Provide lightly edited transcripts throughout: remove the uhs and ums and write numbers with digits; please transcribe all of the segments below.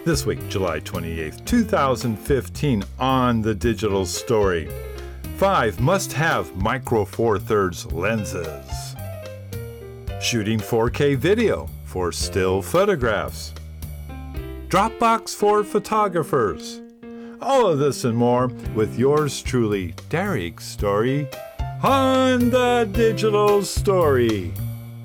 This week, July 28th, 2015, on The Digital Story. 5 must-have Micro Four Thirds lenses. Shooting 4K video for still photographs. Dropbox for photographers. All of this and more with yours truly, Derek Story, on The Digital Story.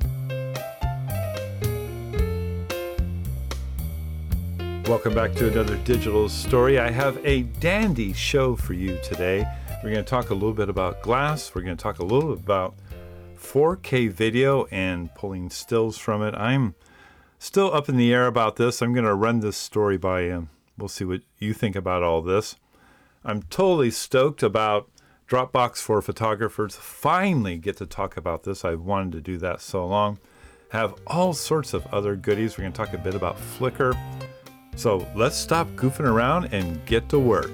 Welcome back to another Digital Story. I have a dandy show for you today. We're going to talk a little bit about glass. We're going to talk a little bit about 4K video and pulling stills from it. I'm still up in the air about this. I'm going to run this story by you. We'll see what you think about all this. I'm totally stoked about Dropbox for photographers. Finally get to talk about this. I've wanted to do that so long. Have all sorts of other goodies. We're going to talk a bit about Flickr. So let's stop goofing around and get to work.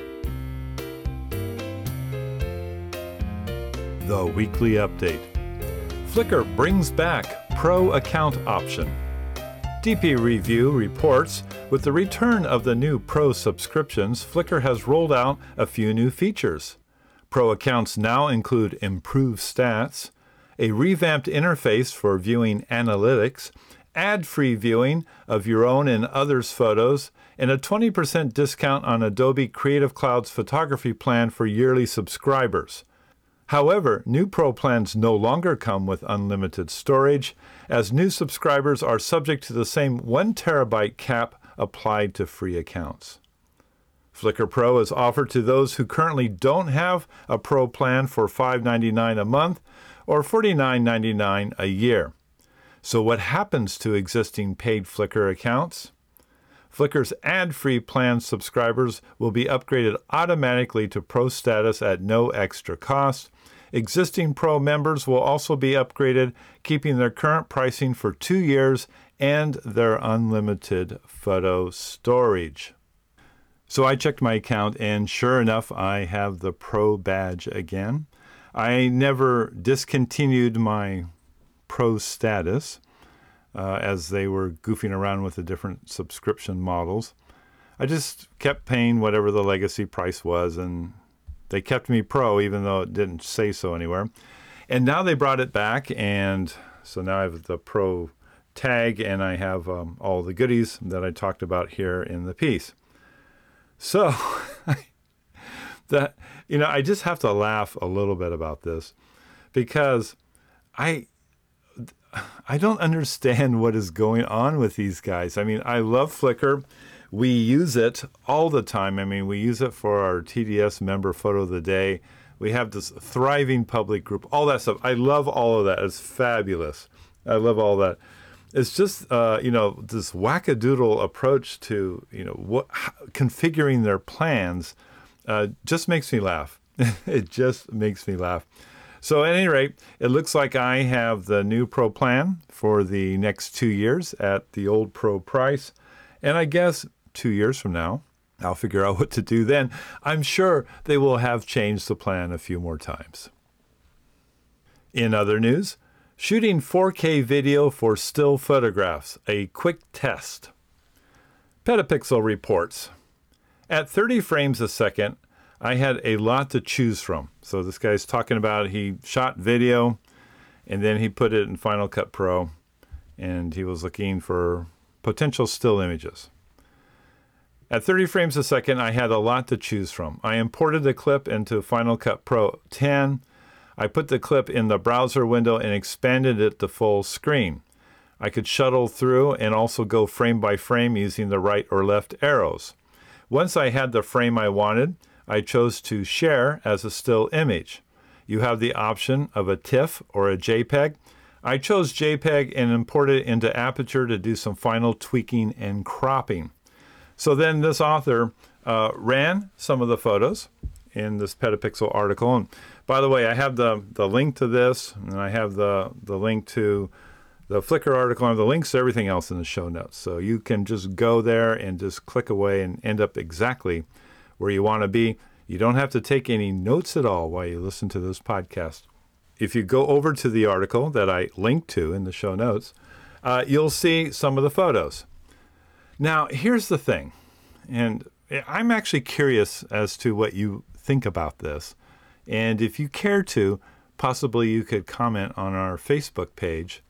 The weekly update. Flickr brings back Pro account option. DP Review reports, with the return of the new Pro subscriptions, Flickr has rolled out a few new features. Pro accounts now include improved stats, a revamped interface for viewing analytics, ad-free viewing of your own and others' photos, and a 20% discount on Adobe Creative Cloud's photography plan for yearly subscribers. However, new Pro plans no longer come with unlimited storage, as new subscribers are subject to the same 1 terabyte cap applied to free accounts. Flickr Pro is offered to those who currently don't have a Pro plan for $5.99 a month or $49.99 a year. So what happens to existing paid Flickr accounts? Flickr's ad-free plan subscribers will be upgraded automatically to Pro status at no extra cost. Existing Pro members will also be upgraded, keeping their current pricing for 2 years and their unlimited photo storage. So I checked my account, and sure enough, I have the Pro badge again. I never discontinued my Pro status as they were goofing around with the different subscription models. I just kept paying whatever the legacy price was, and they kept me Pro even though it didn't say so anywhere. And now they brought it back, and so now I have the Pro tag, and I have all the goodies that I talked about here in the piece. So I just have to laugh a little bit about this because I don't understand what is going on with these guys. I mean, I love Flickr. We use it all the time. I mean, we use it for our TDS member photo of the day. We have this thriving public group, all that stuff. I love all of that. It's fabulous. I love all that. It's just, this wackadoodle approach to, configuring their plans just makes me laugh. It just makes me laugh. So at any rate, it looks like I have the new Pro plan for the next 2 years at the old Pro price. And I guess 2 years from now, I'll figure out what to do then. I'm sure they will have changed the plan a few more times. In other news, shooting 4K video for still photographs, a quick test. Petapixel reports, at 30 frames a second, I had a lot to choose from. So this guy's talking about he shot video and then he put it in Final Cut Pro and he was looking for potential still images. At 30 frames a second, I had a lot to choose from. I imported the clip into Final Cut Pro 10. I put the clip in the browser window and expanded it to full screen. I could shuttle through and also go frame by frame using the right or left arrows. Once I had the frame I wanted, I chose to share as a still image. You have the option of a TIFF or a JPEG. I chose JPEG and imported it into Aperture to do some final tweaking and cropping. So then this author ran some of the photos in this Petapixel article. And by the way, I have the link to this, and I have the link to the Flickr article, and the links to everything else in the show notes. So you can just go there and just click away and end up exactly where you want to be. You don't have to take any notes at all while you listen to this podcast. If you go over to the article that I linked to in the show notes, you'll see some of the photos. Now, here's the thing, and I'm actually curious as to what you think about this. And if you care to, possibly you could comment on our Facebook page,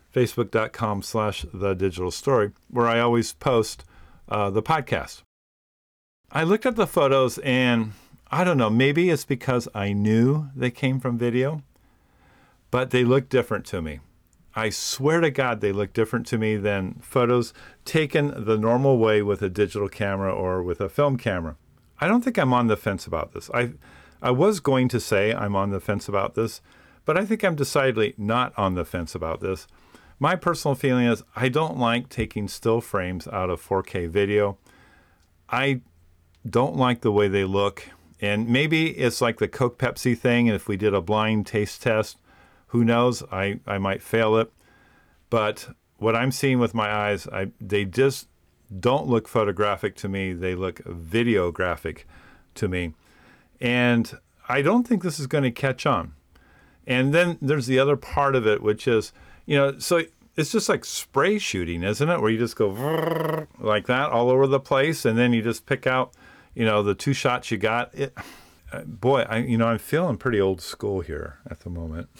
facebook.com/thedigitalstory, where I always post the podcast. I looked at the photos and I don't know, maybe it's because I knew they came from video, but they look different to me. I swear to God, they look different to me than photos taken the normal way with a digital camera or with a film camera. I don't think I'm on the fence about this. I was going to say I'm on the fence about this, but I think I'm decidedly not on the fence about this. My personal feeling is I don't like taking still frames out of 4K video. I don't like the way they look. And maybe it's like the Coke Pepsi thing. And if we did a blind taste test, who knows? I might fail it. But what I'm seeing with my eyes, they just don't look photographic to me. They look videographic to me. And I don't think this is going to catch on. And then there's the other part of it, which is, so it's just like spray shooting, isn't it? Where you just go like that all over the place. And then you just pick out, the two shots you got. Boy, I'm feeling pretty old school here at the moment.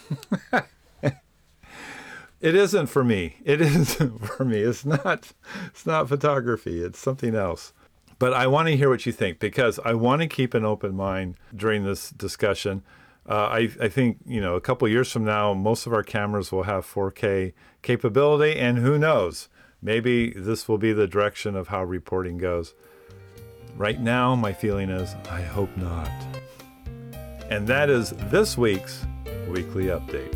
It isn't for me. It isn't for me. It's not photography. It's something else. But I want to hear what you think, because I want to keep an open mind during this discussion. I think, a couple of years from now, most of our cameras will have 4K capability, and who knows, maybe this will be the direction of how reporting goes. Right now, my feeling is, I hope not. And that is this week's Weekly Update.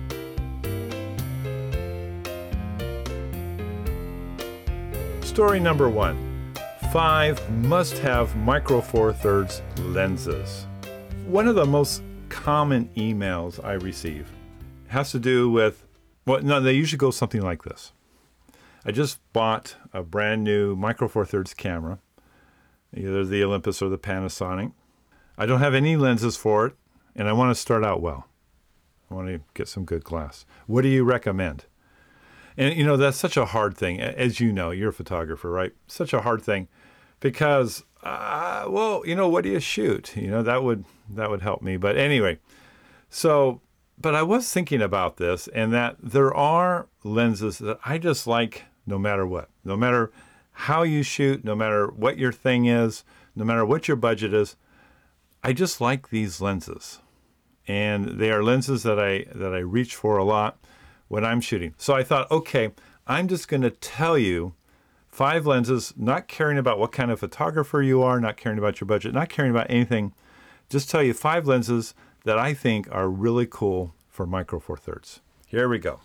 Story number 1, 5 must-have Micro Four Thirds lenses. One of the most common emails I receive has to do with, they usually go something like this. I just bought a brand new Micro Four Thirds camera, either the Olympus or the Panasonic. I don't have any lenses for it, and I want to start out well. I want to get some good glass. What do you recommend? And, that's such a hard thing. As you know, you're a photographer, right? Such a hard thing because, what do you shoot? That would help me. But anyway, but I was thinking about this, and that there are lenses that I just like no matter what. No matter how you shoot, no matter what your thing is, no matter what your budget is, I just like these lenses. And they are lenses that I reach for a lot when I'm shooting. So I thought, okay, I'm just going to tell you 5 lenses, not caring about what kind of photographer you are, not caring about your budget, not caring about anything. Just tell you 5 lenses that I think are really cool for Micro Four Thirds. Here we go.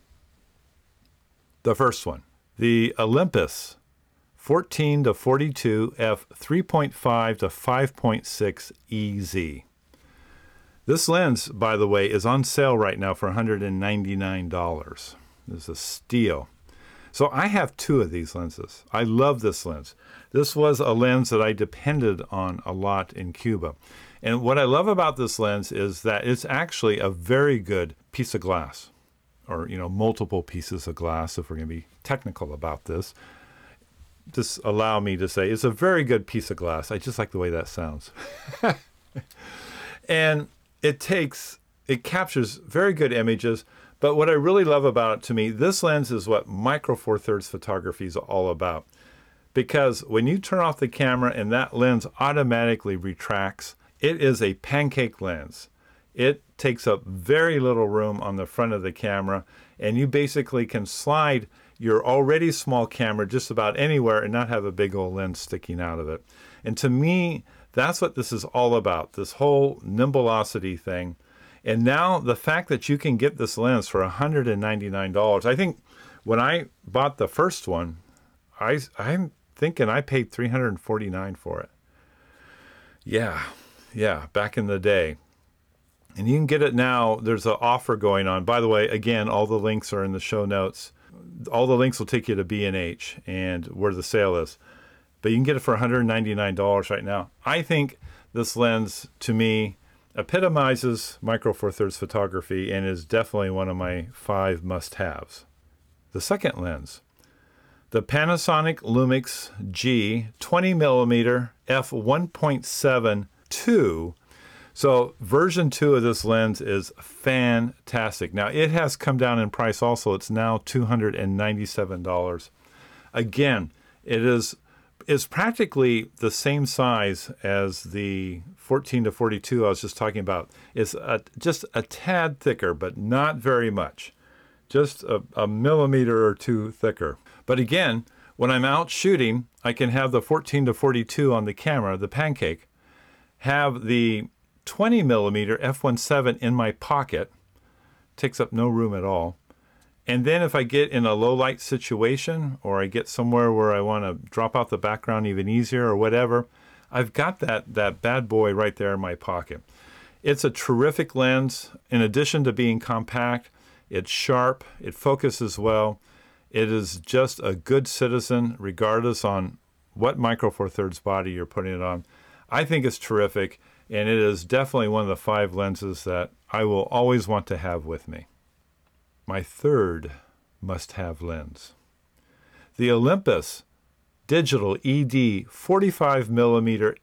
The first one, the Olympus 14 to 42 f 3.5 to 5.6 EZ. This lens, by the way, is on sale right now for $199. This is a steal. So I have 2 of these lenses. I love this lens. This was a lens that I depended on a lot in Cuba. And what I love about this lens is that it's actually a very good piece of glass, or, multiple pieces of glass, if we're going to be technical about this. Just allow me to say it's a very good piece of glass. I just like the way that sounds. And it captures very good images. But what I really love about it, to me, this lens is what Micro Four Thirds photography is all about. Because when you turn off the camera and that lens automatically retracts, it is a pancake lens. It takes up very little room on the front of the camera, and you basically can slide your already small camera just about anywhere and not have a big old lens sticking out of it. And to me, that's what this is all about, this whole Nimblelocity thing. And now the fact that you can get this lens for $199, I think when I bought the first one, I'm thinking I paid $349 for it. Yeah, back in the day. And you can get it now. There's an offer going on. By the way, again, all the links are in the show notes. All the links will take you to B&H and where the sale is. But you can get it for $199 right now. I think this lens, to me, epitomizes Micro Four Thirds photography and is definitely one of my 5 must-haves. The second lens, The Panasonic Lumix G 20mm f1.7 II. So version 2 of this lens is fantastic. Now it has come down in price also. It's now $297. Again, it's practically the same size as the 14 to 42 I was just talking about. It's just a tad thicker, but not very much. Just a millimeter or two thicker. But again, when I'm out shooting, I can have the 14 to 42 on the camera, the Pancake, have the 20mm f1.7 in my pocket, takes up no room at all. And then if I get in a low light situation, or I get somewhere where I want to drop out the background even easier or whatever, I've got that bad boy right there in my pocket. It's a terrific lens. In addition to being compact, it's sharp, it focuses well. It is just a good citizen, regardless on what Micro Four Thirds body you're putting it on. I think it's terrific, and it is definitely one of the 5 lenses that I will always want to have with me. My third must-have lens. The Olympus Digital ED 45mm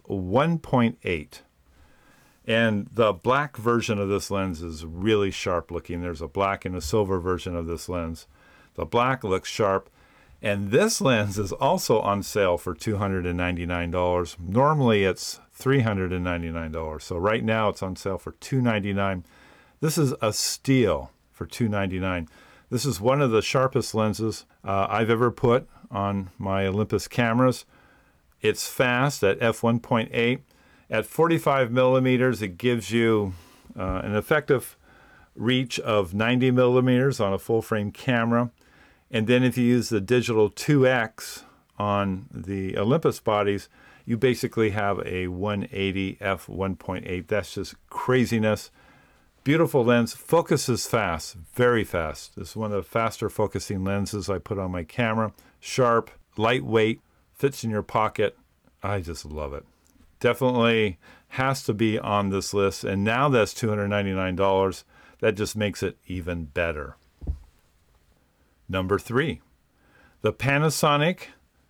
f1.8. And the black version of this lens is really sharp looking. There's a black and a silver version of this lens. The black looks sharp. And this lens is also on sale for $299. Normally it's $399. So right now it's on sale for $299. This is a steal for $299. This is one of the sharpest lenses I've ever put on my Olympus cameras. It's fast at f1.8. At 45 millimeters, it gives you an effective reach of 90 millimeters on a full frame camera. And then if you use the digital 2X on the Olympus bodies, you basically have a 180 f1.8. That's just craziness. Beautiful lens, focuses fast, very fast. This is one of the faster focusing lenses I put on my camera. Sharp, lightweight, fits in your pocket. I just love it. Definitely has to be on this list, and now that's $299. That just makes it even better. Number 3, the Panasonic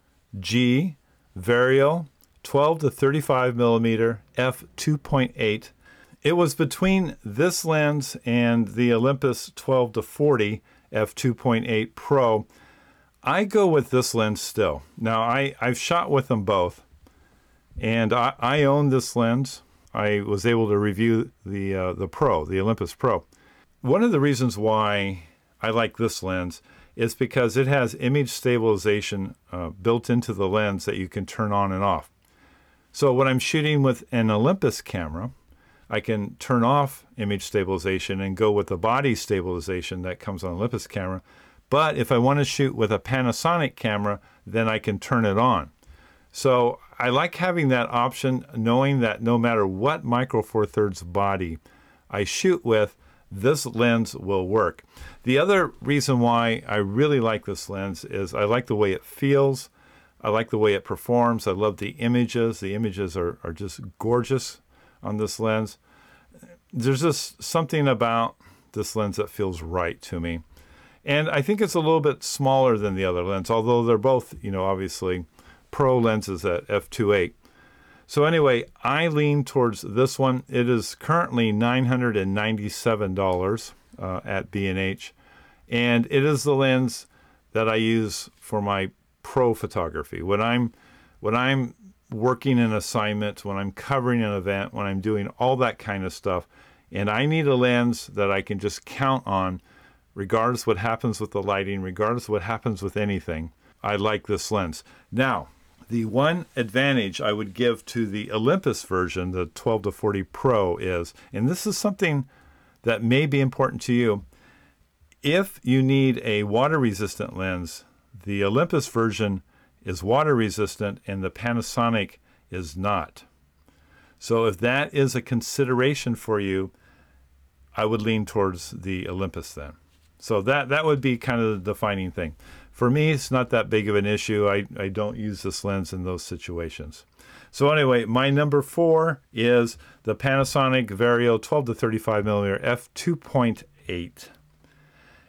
G Vario 12 to 35 millimeter f2.8. It was between this lens and the Olympus 12 to 40 f2.8 Pro. I go with this lens still. Now I've shot with them both, and I own this lens. I was able to review the Pro, the Olympus Pro. One of the reasons why I like this lens is because it has image stabilization built into the lens that you can turn on and off. So when I'm shooting with an Olympus camera, I can turn off image stabilization and go with the body stabilization that comes on Olympus camera. But if I want to shoot with a Panasonic camera, then I can turn it on. So I like having that option, knowing that no matter what Micro Four Thirds body I shoot with, this lens will work. The other reason why I really like this lens is I like the way it feels. I like the way it performs. I love the images. The images are just gorgeous on this lens. There's just something about this lens that feels right to me. And I think it's a little bit smaller than the other lens, although they're both, obviously Pro lenses at f2.8. So anyway, I lean towards this one. It is currently $997 at B&H, and it is the lens that I use for my pro photography. When I'm working an assignment, when I'm covering an event, when I'm doing all that kind of stuff, and I need a lens that I can just count on, regardless what happens with the lighting, regardless what happens with anything, I like this lens. Now, the one advantage I would give to the Olympus version, the 12 to 40 Pro, is, and this is something that may be important to you, if you need a water-resistant lens, the Olympus version is water-resistant and the Panasonic is not. So if that is a consideration for you, I would lean towards the Olympus then. So that would be kind of the defining thing. For me, it's not that big of an issue. I don't use this lens in those situations. So anyway, my number 4 is the Panasonic Vario 12 to 35 millimeter f2.8.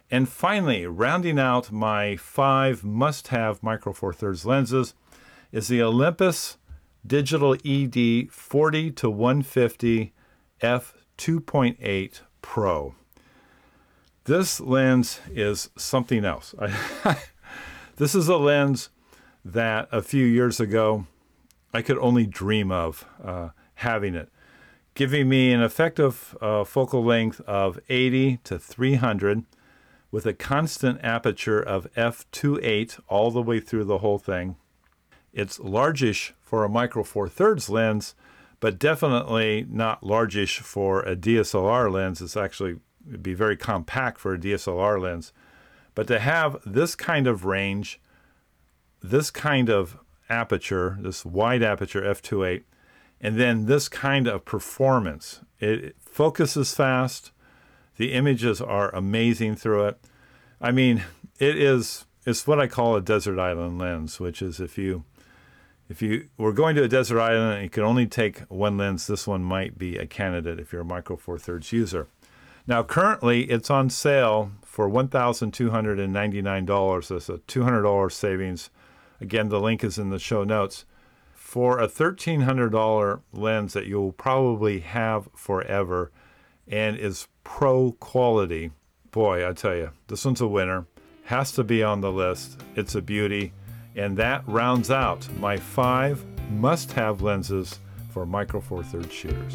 And finally, rounding out my 5 must-have Micro Four Thirds lenses is the Olympus Digital ED 40 to 150 f 2.8 Pro. This lens is something else. This is a lens that a few years ago I could only dream of having it, giving me an effective focal length of 80 to 300 with a constant aperture of f2.8 all the way through the whole thing. It's largish for a Micro Four Thirds lens, but definitely not largish for a DSLR lens. It'd be very compact for a DSLR lens. But to have this kind of range, this kind of aperture, this wide aperture f2.8, and then this kind of performance, it focuses fast. The images are amazing through it. I mean, it's what I call a desert island lens, which is if you were going to a desert island and you could only take one lens, this one might be a candidate if you're a Micro Four Thirds user. Now, currently, it's on sale for $1,299. That's a $200 savings. Again, the link is in the show notes. For a $1,300 lens that you'll probably have forever and is pro quality, boy, I tell you, this one's a winner. Has to be on the list. It's a beauty. And that rounds out my 5 must-have lenses for Micro Four Thirds shooters.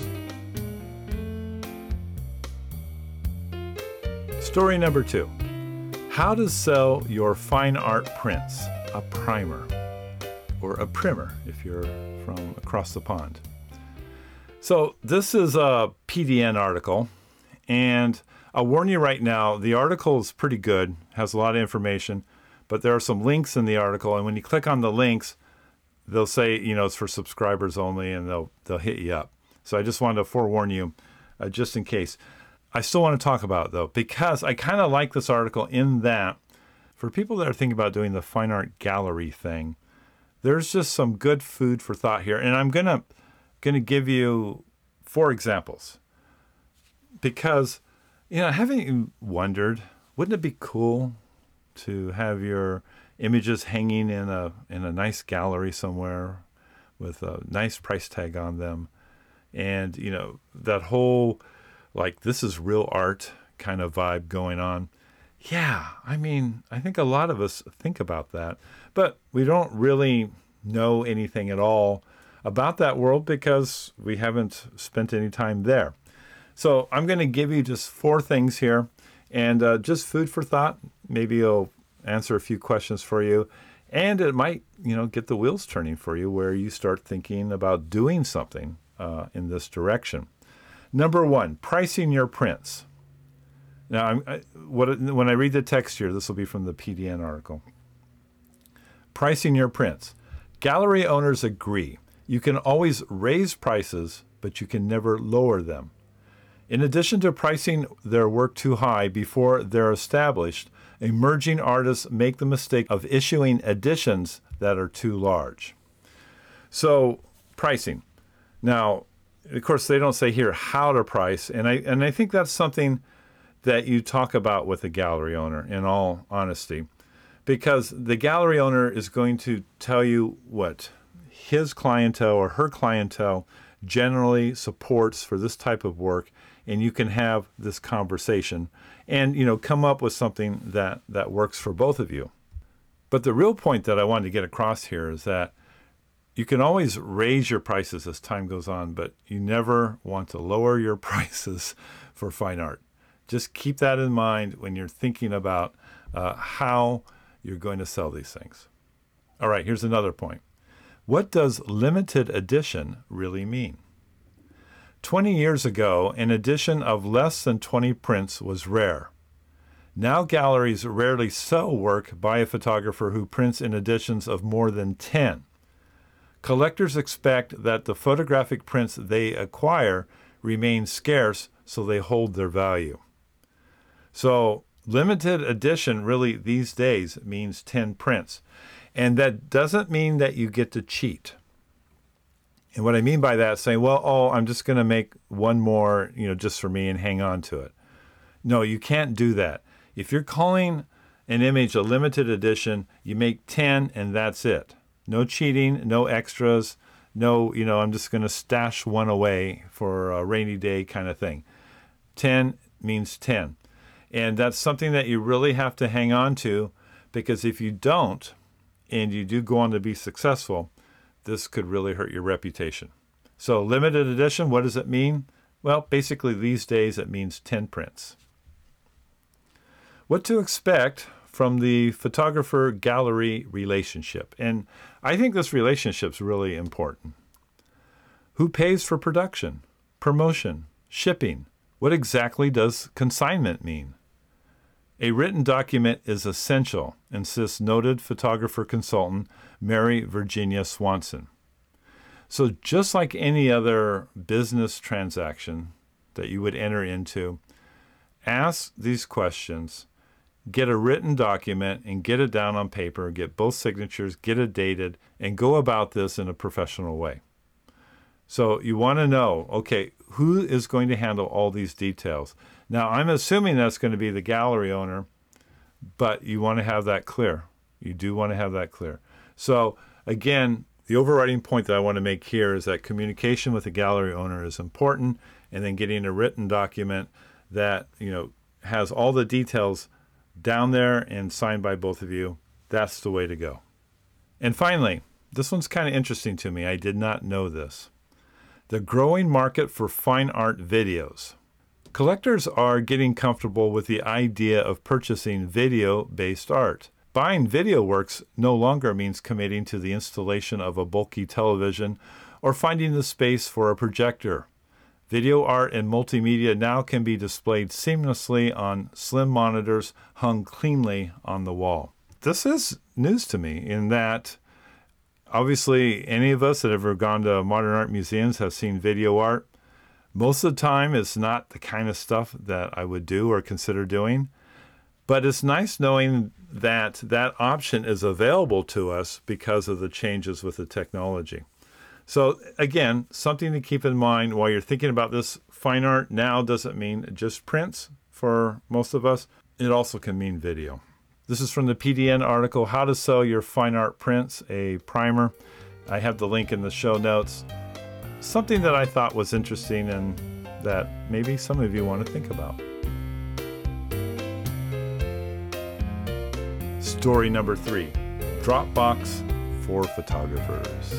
Story number 2. How to sell your fine art prints, a primer, or a primer if you're from across the pond. So this is a PDN article, and I'll warn you right now, the article is pretty good, has a lot of information, but there are some links in the article, and when you click on the links, they'll say, it's for subscribers only, and they'll hit you up. So I just wanted to forewarn you, just in case. I still want to talk about it, though, because I kind of like this article in that for people that are thinking about doing the fine art gallery thing, there's just some good food for thought here. And I'm gonna give you 4 examples. Because, haven't you wondered, wouldn't it be cool to have your images hanging in a nice gallery somewhere with a nice price tag on them? And, that whole, this is real art kind of vibe going on. Yeah, I think a lot of us think about that, but we don't really know anything at all about that world because we haven't spent any time there. So I'm going to give you just 4 things here and just food for thought. Maybe it'll answer a few questions for you, and it might, get the wheels turning for you where you start thinking about doing something in this direction. Number 1, pricing your prints. Now, when I read the text here, this will be from the PDN article. Pricing your prints. Gallery owners agree. You can always raise prices, but you can never lower them. In addition to pricing their work too high before they're established, emerging artists make the mistake of issuing editions that are too large. So, pricing. Now, of course, they don't say here how to price, and I think that's something that you talk about with a gallery owner, in all honesty, because the gallery owner is going to tell you what his clientele or her clientele generally supports for this type of work, and you can have this conversation and come up with something that works for both of you. But the real point that I wanted to get across here is that you can always raise your prices as time goes on, but you never want to lower your prices for fine art. Just keep that in mind when you're thinking about how you're going to sell these things. All right, here's another point. What does limited edition really mean? 20 years ago, an edition of less than 20 prints was rare. Now galleries rarely sell work by a photographer who prints in editions of more than 10. Collectors expect that the photographic prints they acquire remain scarce, so they hold their value. So limited edition really these days means 10 prints. And that doesn't mean that you get to cheat. And what I mean by that is saying, I'm just going to make one more, just for me and hang on to it. No, you can't do that. If you're calling an image a limited edition, you make 10 and that's it. No cheating, no extras, no, I'm just going to stash one away for a rainy day kind of thing. 10 means 10. And that's something that you really have to hang on to, because if you don't, and you do go on to be successful, this could really hurt your reputation. So limited edition, what does it mean? Well, basically these days it means 10 prints. What to expect from the photographer-gallery relationship. And I think this relationship's really important. Who pays for production, promotion, shipping? What exactly does consignment mean? A written document is essential, insists noted photographer consultant Mary Virginia Swanson. So just like any other business transaction that you would enter into, ask these questions, get a written document and get it down on paper, get both signatures, get it dated, and go about this in a professional way. So you want to know, okay, who is going to handle all these details? Now, I'm assuming that's going to be the gallery owner, but you want to have that clear. You do want to have that clear. So again, the overriding point that I want to make here is that communication with the gallery owner is important, and then getting a written document that, has all the details down there and signed by both of you. That's the way to go. And finally, this one's kind of interesting to me. I did not know this. The growing market for fine art videos. Collectors are getting comfortable with the idea of purchasing video-based art. Buying video works no longer means committing to the installation of a bulky television or finding the space for a projector. Video art and multimedia now can be displayed seamlessly on slim monitors hung cleanly on the wall. This is news to me in that obviously any of us that have ever gone to modern art museums have seen video art. Most of the time it's not the kind of stuff that I would do or consider doing, but it's nice knowing that that option is available to us because of the changes with the technology. So again, something to keep in mind while you're thinking about this. Fine art now doesn't mean just prints for most of us. It also can mean video. This is from the PDN article, How to Sell Your Fine Art Prints, a primer. I have the link in the show notes. Something that I thought was interesting and that maybe some of you want to think about. Story number 3, Dropbox for photographers.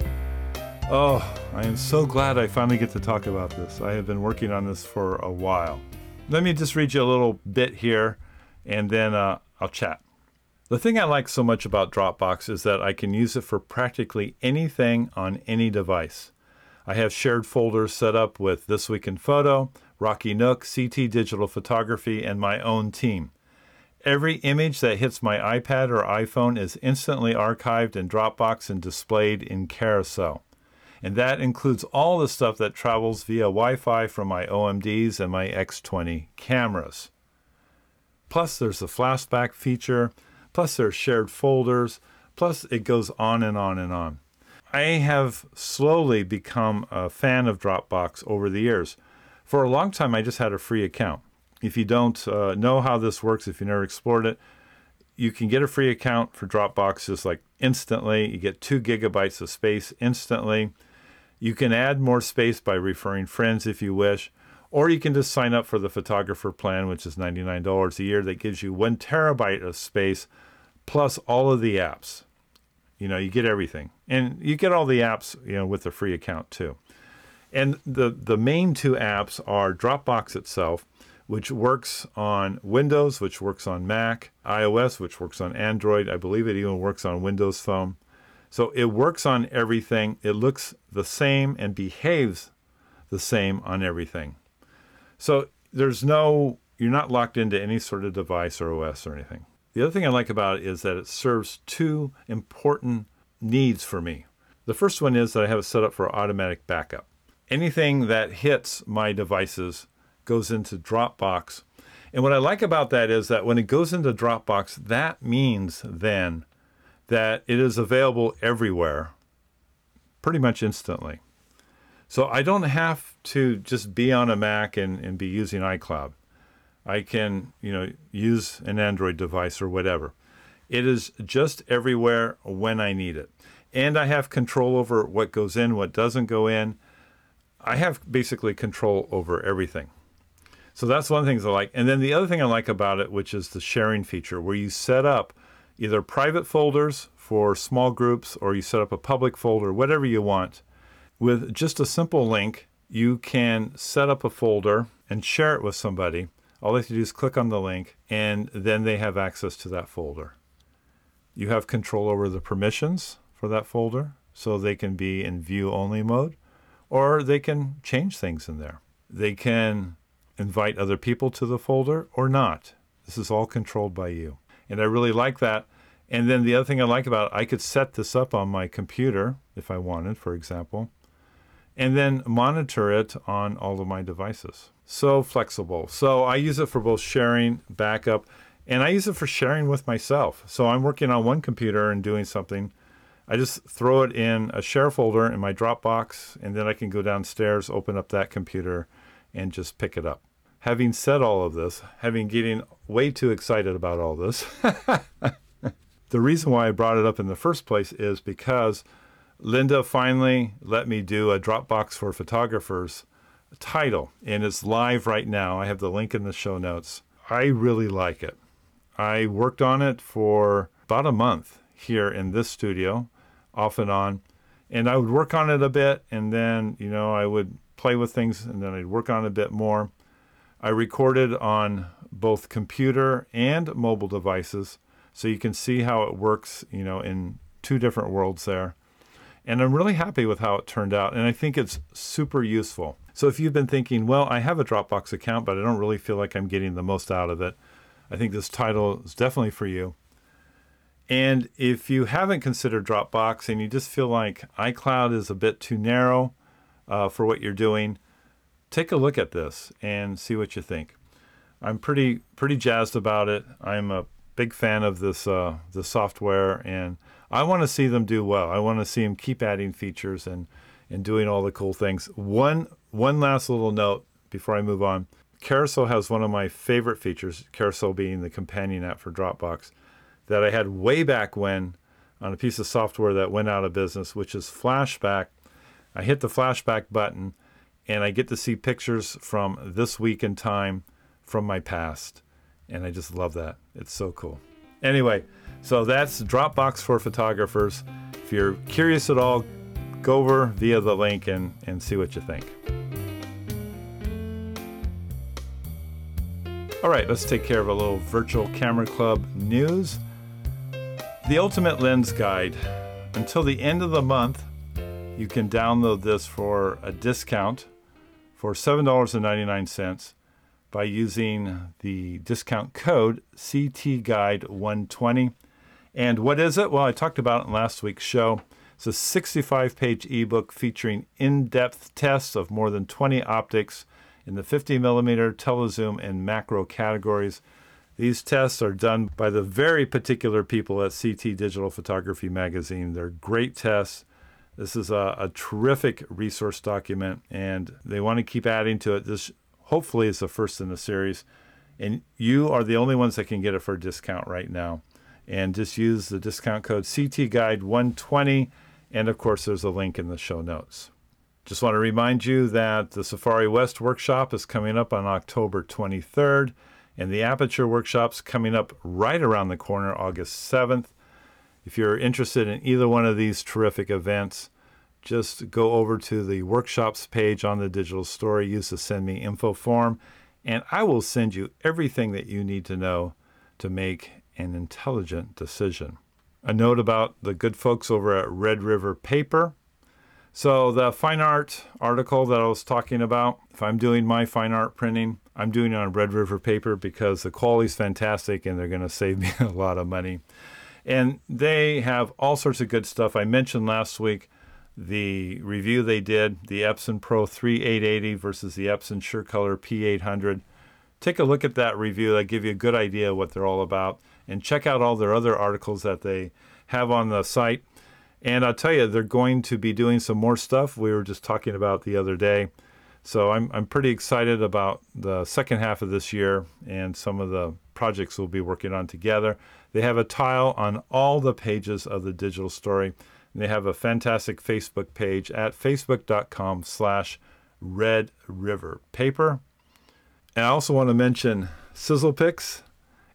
Oh, I am so glad I finally get to talk about this. I have been working on this for a while. Let me just read you a little bit here, and then I'll chat. The thing I like so much about Dropbox is that I can use it for practically anything on any device. I have shared folders set up with This Week in Photo, Rocky Nook, CT Digital Photography, and my own team. Every image that hits my iPad or iPhone is instantly archived in Dropbox and displayed in Carousel. And that includes all the stuff that travels via Wi-Fi from my OMDs and my X20 cameras. Plus there's the flashback feature, plus there's shared folders, plus it goes on and on and on. I have slowly become a fan of Dropbox over the years. For a long time, I just had a free account. If you don't know how this works, if you never explored it, you can get a free account for Dropbox just like instantly. You get 2 gigabytes of space instantly. You can add more space by referring friends if you wish, or you can just sign up for the photographer plan, which is $99 a year. That gives you 1 terabyte of space plus all of the apps. You get everything. And you get all the apps, with the free account too. And the main 2 apps are Dropbox itself, which works on Windows, which works on Mac, iOS, which works on Android. I believe it even works on Windows Phone. So it works on everything. It looks the same and behaves the same on everything. So you're not locked into any sort of device or OS or anything. The other thing I like about it is that it serves 2 important needs for me. The first one is that I have it set up for automatic backup. Anything that hits my devices goes into Dropbox. And what I like about that is that when it goes into Dropbox, that means then that it is available everywhere pretty much instantly. So I don't have to just be on a Mac and be using iCloud. I can, use an Android device or whatever. It is just everywhere when I need it. And I have control over what goes in, what doesn't go in. I have basically control over everything. So that's one of the things I like. And then the other thing I like about it, which is the sharing feature, where you set up either private folders for small groups or you set up a public folder, whatever you want. With just a simple link, you can set up a folder and share it with somebody. All they have to do is click on the link, and then they have access to that folder. You have control over the permissions for that folder, so they can be in view-only mode, or they can change things in there. They can invite other people to the folder or not. This is all controlled by you. And I really like that. And then the other thing I like about it, I could set this up on my computer if I wanted, for example, and then monitor it on all of my devices. So flexible. So I use it for both sharing, backup, and I use it for sharing with myself. So I'm working on one computer and doing something. I just throw it in a share folder in my Dropbox, and then I can go downstairs, open up that computer, and just pick it up. Having said all of this, having getting way too excited about all this, the reason why I brought it up in the first place is because Linda finally let me do a Dropbox for Photographers title, and it's live right now. I have the link in the show notes. I really like it. I worked on it for about a month here in this studio, off and on, and I would work on it a bit, and then, I would play with things, and then I'd work on it a bit more. I recorded on both computer and mobile devices, so you can see how it works, in two different worlds there. And I'm really happy with how it turned out, and I think it's super useful. So if you've been thinking, well, I have a Dropbox account, but I don't really feel like I'm getting the most out of it, I think this title is definitely for you. And if you haven't considered Dropbox and you just feel like iCloud is a bit too narrow for what you're doing, take a look at this and see what you think. I'm pretty jazzed about it. I'm a big fan of this software, and I want to see them do well. I want to see them keep adding features and doing all the cool things. One last little note before I move on. Carousel has one of my favorite features, Carousel being the companion app for Dropbox, that I had way back when on a piece of software that went out of business, which is Flashback. I hit the Flashback button, and I get to see pictures from this week in time from my past. And I just love that. It's so cool. Anyway, so that's Dropbox for Photographers. If you're curious at all, go over via the link and see what you think. All right, let's take care of a little Virtual Camera Club news. The Ultimate Lens Guide. Until the end of the month, you can download this for a discount for $7.99 by using the discount code CTGuide120. And what is it? Well, I talked about it in last week's show. It's a 65-page ebook featuring in-depth tests of more than 20 optics in the 50mm, telezoom, and macro categories. These tests are done by the very particular people at CT Digital Photography Magazine. They're great tests. This is a terrific resource document, and they want to keep adding to it. This hopefully is the first in the series, and you are the only ones that can get it for a discount right now. And just use the discount code CTGuide120, and of course there's a link in the show notes. Just want to remind you that the Safari West workshop is coming up on October 23rd, and the Aperture workshop's coming up right around the corner, August 7th. If you're interested in either one of these terrific events, just go over to the workshops page on the digital store, use the Send Me Info form, and I will send you everything that you need to know to make an intelligent decision. A note about the good folks over at Red River Paper. So the fine art article that I was talking about, if I'm doing my fine art printing, I'm doing it on Red River Paper because the quality's fantastic and they're going to save me a lot of money. And they have all sorts of good stuff. I mentioned last week the review they did, the Epson Pro 3880 versus the Epson SureColor P800. Take a look at that review. That'll give you a good idea of what they're all about. And check out all their other articles that they have on the site. And I'll tell you, they're going to be doing some more stuff we were just talking about the other day. So I'm pretty excited about the second half of this year and some of the projects we'll be working on together. They have a tile on all the pages of the digital story. And they have a fantastic Facebook page at facebook.com/Red River Paper. And I also want to mention Sizzlepix,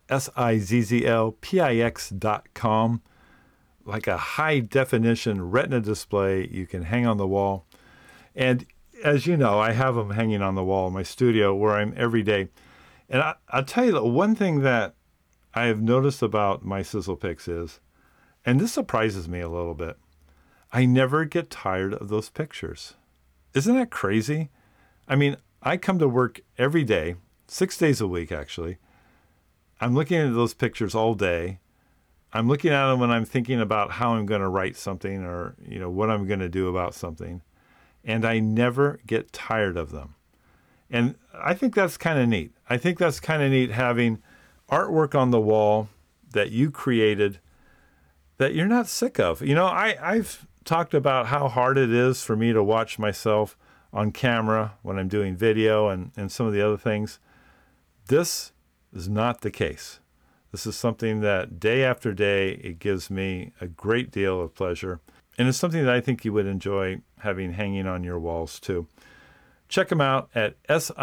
SIZZLPIX.com, like a high definition retina display you can hang on the wall. And as you know, I have them hanging on the wall in my studio where I'm every day. And I'll tell you, the one thing that I have noticed about my Sizzlepix is, and this surprises me a little bit, I never get tired of those pictures. Isn't that crazy? I mean, I come to work every day, 6 days a week actually. I'm looking at those pictures all day. I'm looking at them when I'm thinking about how I'm going to write something or, what I'm going to do about something. And I never get tired of them. And I think that's kind of neat. I think that's kind of neat having artwork on the wall that you created that you're not sick of. I've talked about how hard it is for me to watch myself on camera when I'm doing video and some of the other things. This is not the case. This is something that day after day, it gives me a great deal of pleasure. And it's something that I think you would enjoy having hanging on your walls too. Check them out at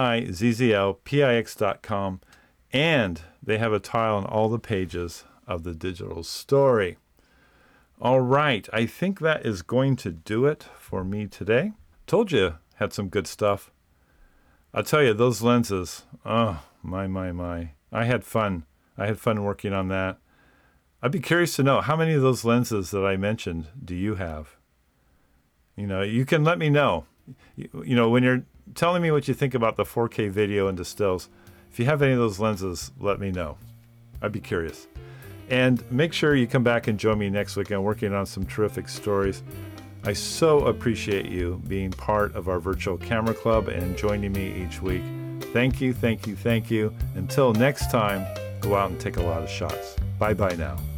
SIZZLPIX.com, and they have a tile on all the pages of the digital story. All right, I think that is going to do it for me today. Told you had some good stuff. I'll tell you, those lenses, oh, my. I had fun. I had fun working on that. I'd be curious to know, how many of those lenses that I mentioned do you have? You can let me know. When you're telling me what you think about the 4K video and distills, if you have any of those lenses, let me know. I'd be curious. And make sure you come back and join me next week. I'm working on some terrific stories. I so appreciate you being part of our virtual camera club and joining me each week. Thank you. Until next time, go out and take a lot of shots. Bye-bye now.